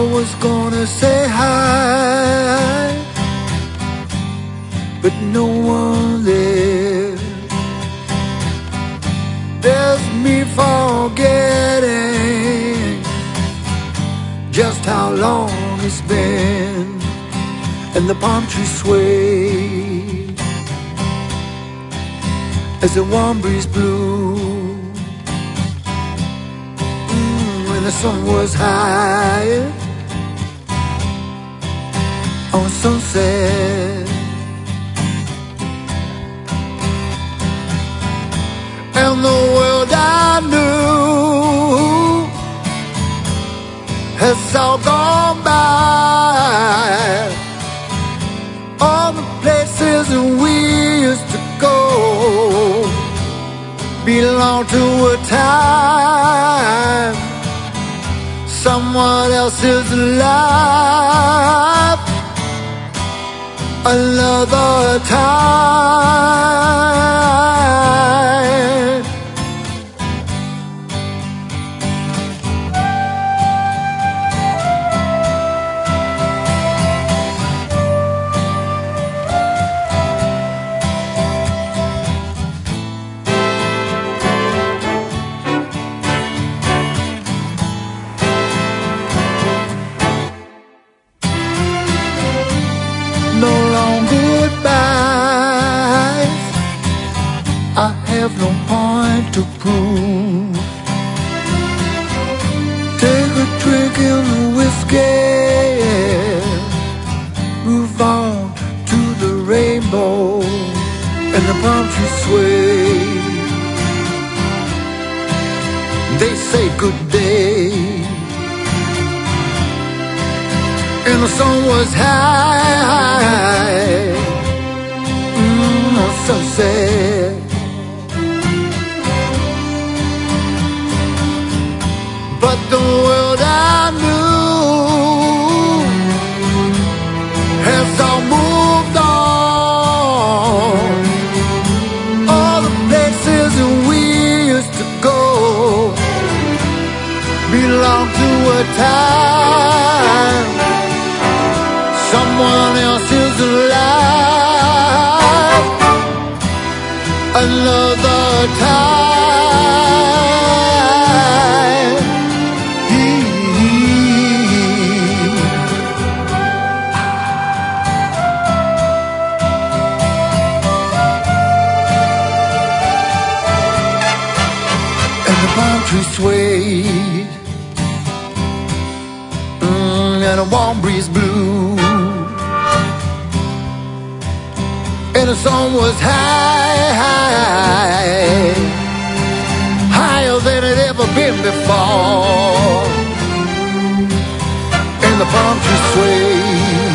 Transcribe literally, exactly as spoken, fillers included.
was gonna say hi, but no one there. There's me forgetting just how long it's been, and the palm trees sway as the warm breeze blew. Mm, when the sun was high on sunset, and the world I knew has all gone by. All the places we used to go belong to a time someone else's life, another time. No long goodbyes, I have no point to prove. Take a drink in the whiskey, move on to the rainbow, and the palm trees sway. They say good day, and the sun was high, mm, on sunset. But the world I knew has all moved on. All the places we used to go belong to a time someone else's life, another time. And the palm trees swayed, mm, and a warm breeze blew, and the sun was high, high, higher than it ever been before, and the palm trees swayed.